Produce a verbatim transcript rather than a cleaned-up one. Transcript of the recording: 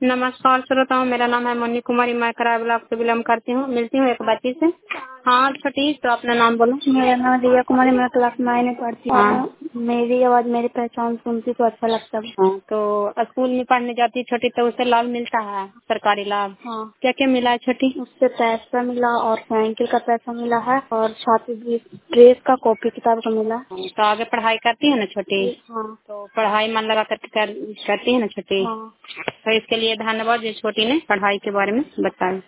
नमस्कार श्रोताओं, मेरा नाम है मोनी कुमारी। मैं कराए ब्लॉक से बिलोंग करती हूँ। मिलती हूँ एक बच्ची से। हाँ छोटी, तो अपना नाम बोलो। मेरा नाम रिया कुमारी, मैं क्लास नाइन में पढ़ती हूँ। हाँ। मेरी आवाज मेरी पहचान सुनती तो अच्छा लगता है। हाँ, तो स्कूल में पढ़ने जाती है छोटी, तो उससे लाभ मिलता है, सरकारी लाभ। हाँ, क्या क्या मिला है छोटी? उससे पैसा मिला और साइकिल का पैसा मिला है और छात्रवृत्ति, ड्रेस का, कॉपी किताब का मिला। तो आगे पढ़ाई करती है ना छोटी? हाँ। तो पढ़ाई मन लगा कर, कर करती है ना छोटी? हाँ। तो इसके लिए धन्यवाद जो छोटी ने पढ़ाई के बारे में बताया।